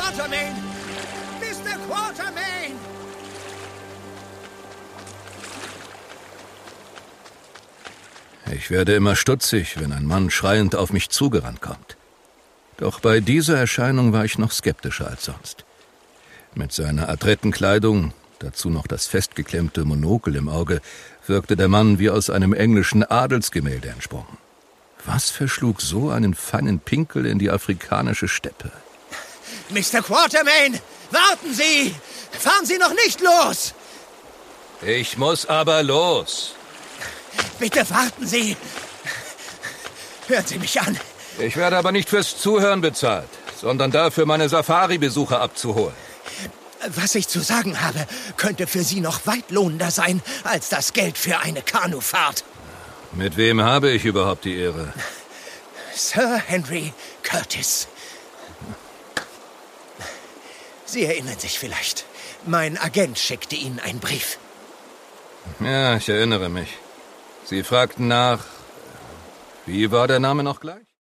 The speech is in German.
Quatermain! Mr. Quatermain! Ich werde immer stutzig, wenn ein Mann schreiend auf mich zugerannt kommt. Doch bei dieser Erscheinung war ich noch skeptischer als sonst. Mit seiner adretten Kleidung, dazu noch das festgeklemmte Monokel im Auge, wirkte der Mann wie aus einem englischen Adelsgemälde entsprungen. Was verschlug so einen feinen Pinkel in die afrikanische Steppe? Mr. Quatermain, warten Sie! Fahren Sie noch nicht los! Ich muss aber los. Bitte warten Sie! Hören Sie mich an! Ich werde aber nicht fürs Zuhören bezahlt, sondern dafür, meine Safari-Besucher abzuholen. Was ich zu sagen habe, könnte für Sie noch weit lohnender sein, als das Geld für eine Kanufahrt. Mit wem habe ich überhaupt die Ehre? Sir Henry Curtis. Sie erinnern sich vielleicht. Mein Agent schickte Ihnen einen Brief. Ja, ich erinnere mich. Sie fragten nach... Wie war der Name noch gleich?